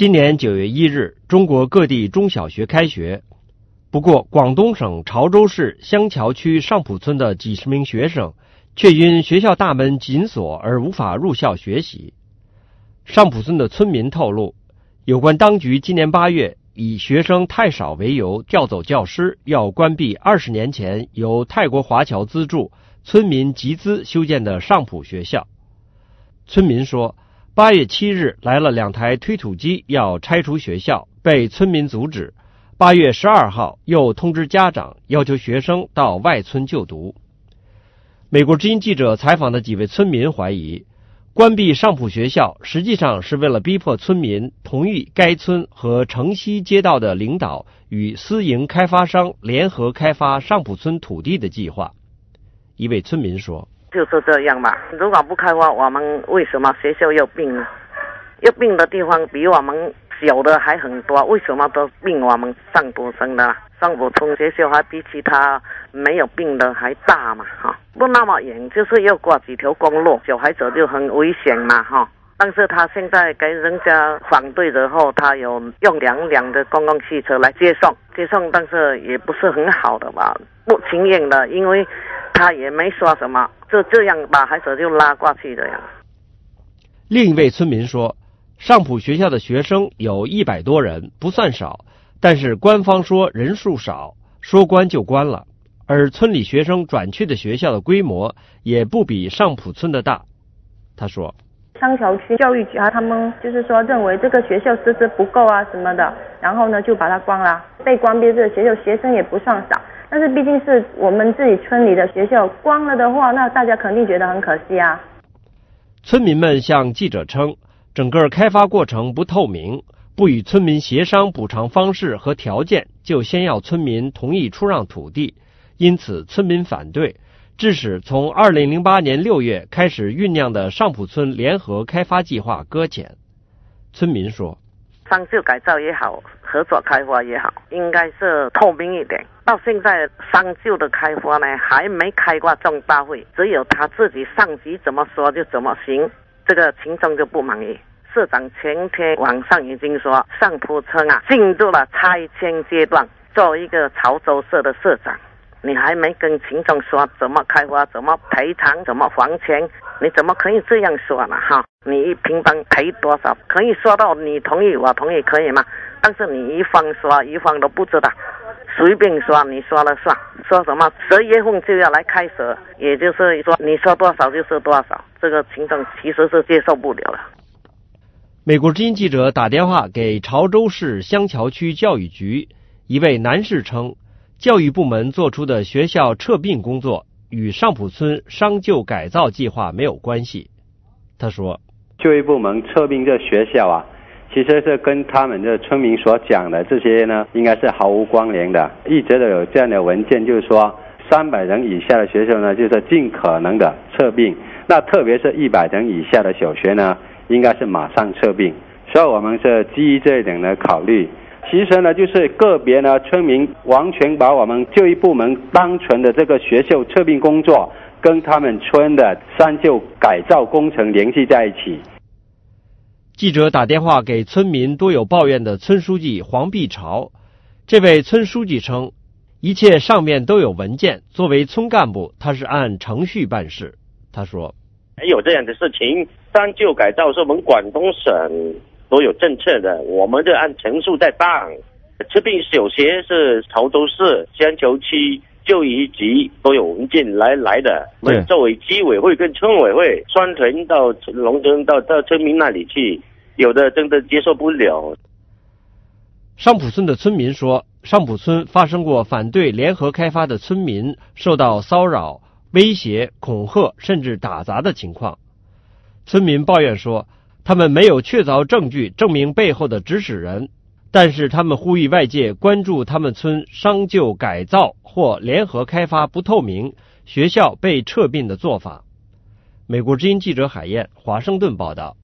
今年9月1日，中国各地中小学开学。不过，广东省潮州市香桥区上浦村的几十名学生却因学校大门紧锁而无法入校学习。上浦村的村民透露，有关当局今年8月以学生太少为由调走教师，要关闭20年前由泰国华侨资助、村民集资修建的上浦学校。村民说，8月7日来了2台推土机要拆除学校，被村民阻止。8月12号又通知家长，要求学生到外村就读。美国之音记者采访的几位村民怀疑，关闭上浦学校实际上是为了逼迫村民同意该村和城西街道的领导与私营开发商联合开发上浦村土地的计划。一位村民说， 就是这样吧，如果不开发，我们为什么学校要并呢？要并的地方比我们小的还很多，为什么都并我们上浦村的？上浦村学校还比其他没有并的还大嘛，不那么远，就是要过几条公路，小孩子就很危险嘛，但是他现在给人家反对之后，他有用2辆的公共汽车来接送，但是也不是很好的吧，不情愿的，因为他也没说什么，就这样把孩子就拉过去这样。 另一位村民说，上浦学校的学生有100多人，不算少，但是官方说人数少，说关就关了，而村里学生转去的学校的规模也不比上浦村的大。他说， 香桥区教育局他们就是说认为这个学校师资不够啊什么的，然后呢就把它关了。被关闭这个学校学生也不算少，但是毕竟是我们自己村里的学校，关了的话，那大家肯定觉得很可惜啊。 村民们向记者称，整个开发过程不透明，不与村民协商补偿方式和条件，就先要村民同意出让土地，因此村民反对，致使从2008年6月开始酝酿的上浦村联合开发计划搁浅。村民说， 商旧改造也好，合作开发也好，应该是透明一点。到现在商旧的开发呢，还没开过众大会，只有他自己上级怎么说就怎么行，这个群众就不满意。社长前天晚上已经说，上浦村进入了拆迁阶段，作为一个潮州市的社长，你还没跟群众说怎么开发、怎么赔偿、怎么还钱，你怎么可以这样说呢？你1平方赔多少？可以说到你同意我同意可以吗？但是你一方说一方都不知道，随便说你说了算，说什么10月份就要来开始，也就是说你说多少就是多少，这个群众其实是接受不了了。 美国之音记者打电话给潮州市香桥区教育局，一位男士称，教育部门做出的学校撤并工作与上浦村商旧改造计划没有关系。他说， 教育部门撤并这学校其实是跟他们的村民所讲的这些呢，应该是毫无关联的。一直都有这样的文件，就是说300人以下的学校呢，就是尽可能的撤并，那特别是100人以下的小学呢，应该是马上撤并。所以我们是基于这一点的考虑。其实呢，就是个别呢村民完全把我们教育部门单纯的这个学校撤并工作跟他们村的商旧改造工程联系在一起。 记者打电话给村民多有抱怨的村书记黄碧朝，这位村书记称，一切上面都有文件，作为村干部他是按程序办事。他说， 有这样的事情，商旧改造是我们广东省都有政策的，我们就按程序在办。撤并小学是潮州市香桥区教育局都有文件来的，我们作为居委会跟村委会双屯到农村到村民那里去，有的真的接受不了。 上浦村的村民说，上浦村发生过反对联合开发的村民受到骚扰、威胁、恐吓甚至打砸的情况。村民抱怨说，他们没有确凿证据证明背后的指使人，但是他们呼吁外界关注他们村商旧改造或联合开发不透明、学校被撤并的做法。美国之音记者海燕，华盛顿报道。